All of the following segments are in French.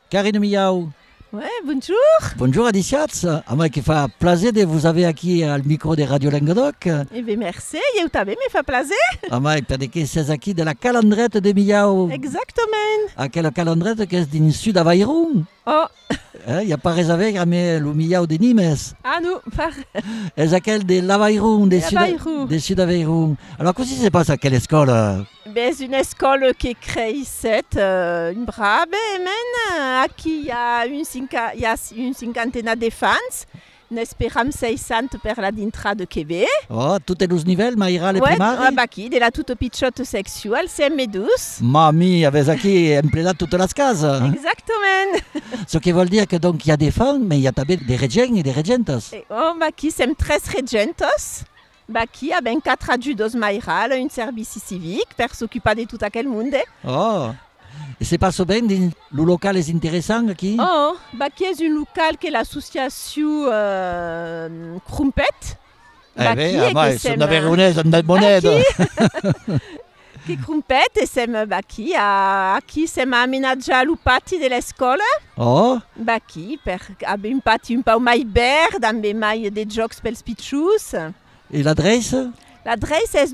Karine Miao. Ouais, bonjour. Bonjour Adiciats. A moi qui fa plaisir de vous avoir aquí al micro de Radio Languedoc. Eh bien, merci. Eu també me fa plaisir. A moi perquè c'est aquí de la calandrette de Miao. Exactement. Aquella calandrette que és dins sud d'Avairon. Oh, Il n'y a pas réservé amb el Miao de Nimes. ah non, par... És aquel de l'Avairon, de sud d'Avairon. Alors, comment ça se passe à quelle école? Ben, c'est une école qui est créée une brave, men. Aquí il y a une cinquantaine de fans. N'espérons 600 per la dintra de Québec. Oh, tous les nivells, Maïra, les Ouais, primaires? aquí, de la toute pitchotte sexuelle, c'est M12. Mamie, avec aquí empleat toutes les cases. Exactement. Ce qui veut dire que donc il y a des femmes, mais il y a també des regents et des regentes. Et, oh, aquí, sem 13 regentos. Aquí, a ben 4 adjudos mairal, un service civique, per s'occuper de tout aquel monde. Oh, et c'est pas bien, le local est intéressant aquí. Oh, aquí és un local que l'association Crumpet. Eh bé, home, són de Veronès, en de moneda. Que Crumpet, e sem aquí sem aménatjar lo pati de l'escola. Oh, Aquí, per haver un pati un pau mai verd, amb mai de jocs pels pitxos. et l'adresse? L'adresse és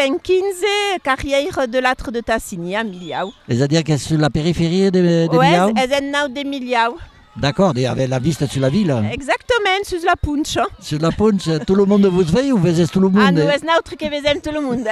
1215 Carrière de l'Atre de Tassigny, à Miliau. C'est-à-dire que c'est sur la périphérie de Ouais, Miao? és en nau de Miliau. D'accord, et avec la vista sur la ville. Exactement, sur la punxa. Sur la punche, tout le monde vous fait ou vous êtes tout le Ah, monde? nous és nautre que vesem tout le monde.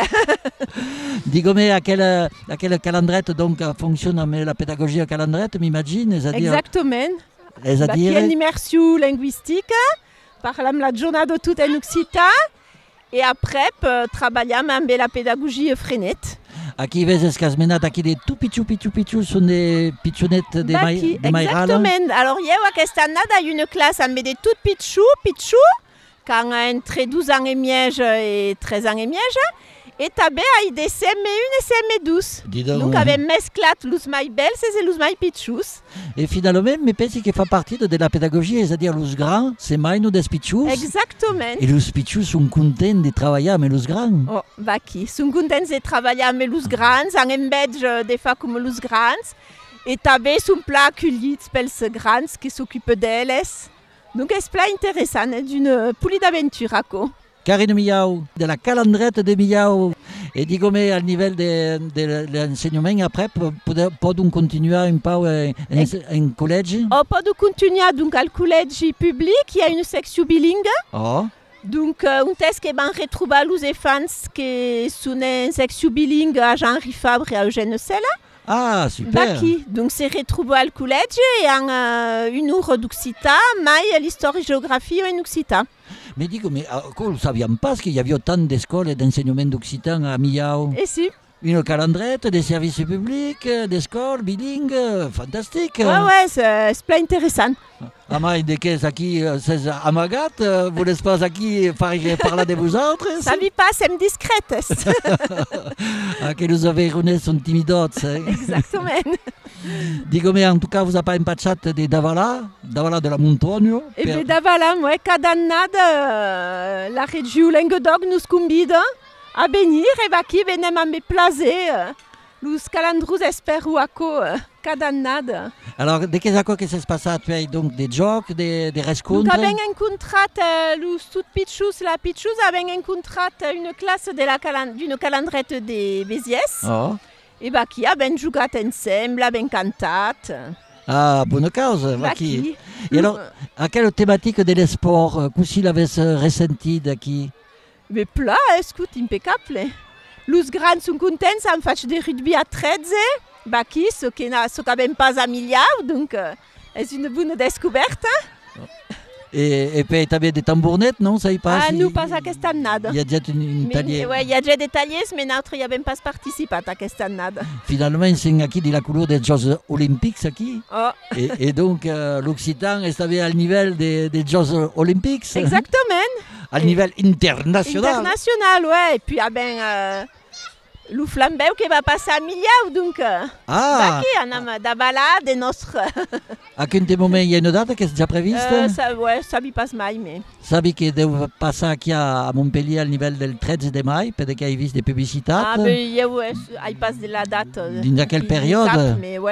Dis-moi, à quelle calandrette donc fonctionne la pédagogie à calandrette, m'imagine? C'est-à-dire, Exactement. Aquí c'est-à-dire, en immersió linguística, parlam la jornada tot en occità, et après, treballem amb la pédagogie frenet. aquí ves que has menat aquí de tout pitxou, són de pitxonettes de Aquí, Maïral. exactement. Alors, eu aquesta annada une classe amb de tout pitxou, quand entre 12 ans et miège et 13 ans et miège, et també ai de CM1 et CM12. Dis donc. Donc, avem mesclat los mai bels et los mai pitxous. Et finalement, me pense que fa partie de la pédagogie, c'est-à-dire los grands, c'est mai no des pitxous. Exactement. Et los pitxous sont contents de travailler avec los grands. Oh, aquí. Són contents de treballar amb els grans, en enveig de fa com els grans, i també són pla acollits pels grans que s'ocupen d'elles. Donc és pla interessant, és una poli d'aventura. Karine Miao, de la calandrette de Miao. Et dis-moi, à niveau de l'enseignement, après, podem continuer un peu en collège? Oh, podem continuar donc, al col·legi public, hi ha una secció bilingue. Oh. Donc, un test que van retrobar els infants que són en secció bilingue a Jean-Henri Fabre i a Eugène Sella. Ah, super. Aquí, donc se retrouve al col·legi en une heure d'occità, mai l'histoire et géographie en occità. Mais dis-moi, nous ne savions pas qu'il y avait autant d'écoles et d'enseignement d'occitan à Miao. Et si? Une calandrette, des services publics, des écoles bilingues, fantastique. Ouais, c'est plein intéressant. Ah, mais de qu'est-ce qui c'est amagat, vous n'êtes pas qui parler de vous autres? Ça vit pas, c'est discrète. Ah, que nous avons sont timidotes. Exactement. Dis-moi, en tout cas, vous n'avez pas un patchat de Davala de la montagne? Et bien d'avalam, ouais, cada annada, la région Languedoc nous convide à venir et aquí venem amb plaisir. Los calandrus esperu aco cada annada. Alors, de qu'est-ce que se passe actuellement? Donc, des jocs, des rescontres? Donc, avem encontrat los tout pitxous, la pitxous, avem encontrat une classe d'une calandrette de Béziès. Oh. Et aquí avem jugat ensemble, avem cantat. Ah, bonne cause, Vaki. Et alors, à quelle thématique de l'esport, qu'est-ce l'avez ressenti d'aquí? Mais plat, écoute, impeccable. Los grans són contents, am faig de rugby a 13, aquí, ce qu'avem pas a Miliau, donc és una bona descoberta. Et puis, tu avais des tambournettes, non? Ça y passe? Ah, nous pas aquesta annada. Il y a déjà une talier. Oui, il y a déjà des taliers, mais nosaltres ja n'avem pas participat a aquesta annada. Finalement, c'est aquí de la couleur des Jeux Olympiques, aquí. Oh. Et donc, l'Occitan est au niveau des Jeux Olympiques. Exactement. À niveau international. International, ouais. Et puis, lo flambeu que va passar a Miliau, donc aquí anem d'avalar de nostre... À quin moment il y a une date qui est déjà prévue? Ça ne passe mai, mais... Sabi que deu passar aquí a Montpellier al nivell del 13 de mai, perquè he vist de publicitat. Ah, mais il passe de la date. Dins d'aquelle période. Mais ouais.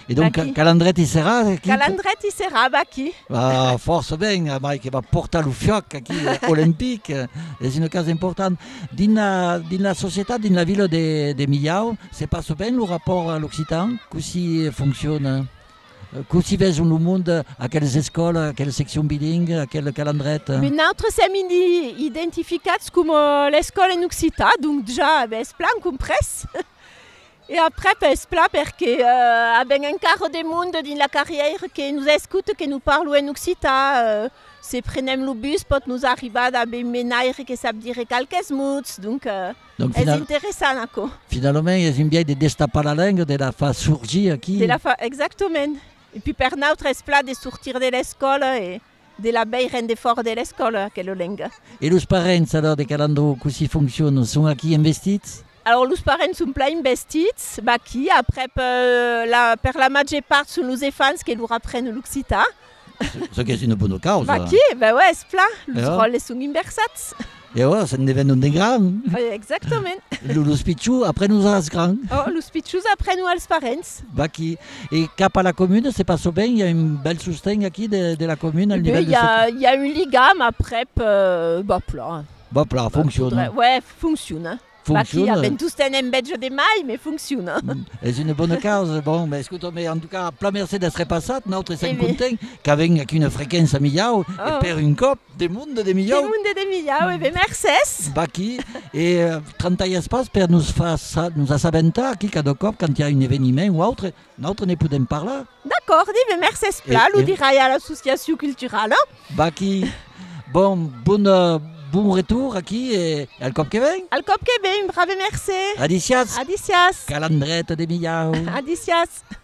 Et donc, Baki. Calandret il sera aqui? Calandret i sera baki. Ah, força bem, Mike va portar lo fioc aquí olímpic, és una cosa important. Dins la societat, dins la vila de Millau, se passa ben el rapport a l'occitan? Com funciona? Com ves en el món, aquelles escoles, aquelles seccions bilingues, aquell Calandret? Mais nosaltres som identificats com l'escola en occità, donc déjà es plan comprès. Et après, es pla perquè abbiamo encara de monde dins la carrière que nous escuta, que nous parlent en occità. Si prenem lo bus pot nous arribar d'haver un menaire que sap dire quelques mots, donc és interessant encore. Finalement, és un vieil de destapar la langue, de la faire sorgir aquí. Exactement. Et puis per nosaltres es pla de sortir de l'escola et de la veille rendre fort de l'escola, aquella langue. Et els parents alors de Calandro, com funciona? Són aquí investits? Alors, els parents sont plein investits, aquí, après, per la major part, són els infants que leur apprennent l'occità. Ce que és una bona causa. Aquí, ouais, és pla, els rols són inversats. Et ouais, se'n devenen de gran. Exactement. Los pitjos apprenen als grans. Oh, els pitjos apprenen als parents. Aquí. Et cap a la commune, se passa bé? Hi ha un bel sostén aquí de la commune al nivell Il y a un ligam, après, pla. Pla, funciona. Ouais, funciona. Funciona. Aquí, ben tous tenen enveja de mai, mais funciona. És una bona causa. Bon, mais escolta, en tout cas, pla merci d'être passat. Nosaltres estem contents que avem aquí una freqüència a Millau i per un cop de monde de Millau. De monde de Millau, ben merci. Aquí, i 30 anys pas per nos assabentar aquí cada cop quan hi ha un eveniment o altre, nosaltres ne podem parlar. D'accord, ben merci pla, lo dirai a l'associació culturale. Aquí, bon retour aquí et al cop que ven. Al cop que ven, brave merci. Adicias. Adicias. Calandret de Millau. Adicias.